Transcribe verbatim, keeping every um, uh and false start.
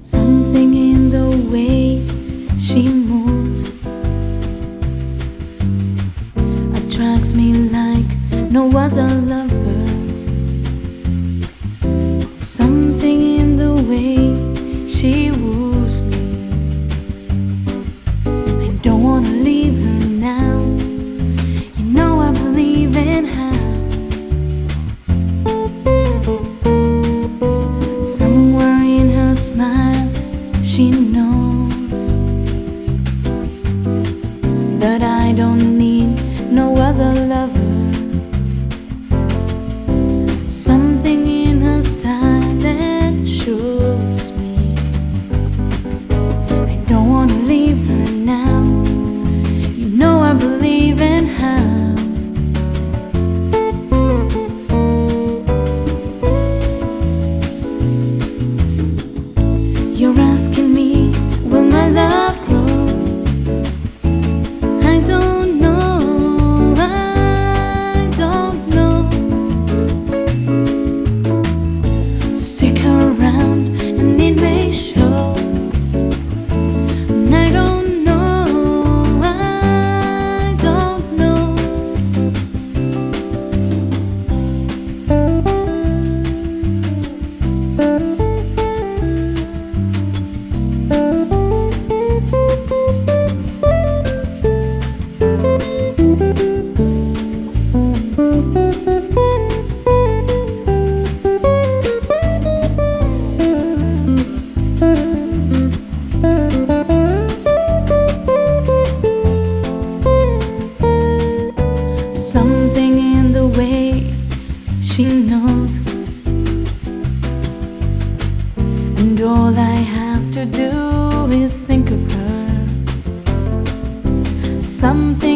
Something in the way she moves attracts me like no other lover. Something in the way she woos me. I don't wanna leave her now. You know I believe in her. Somewhere in her smile she knows that I don't need no other lover. Something in her style that shows me I don't wanna leave her now. You know I believe in her. You're asking me, will my love grow? I don't know, I don't know. Stick around and it may show. And I don't know, I don't know. Something in the way she knows, and all I have to do is think of her. Something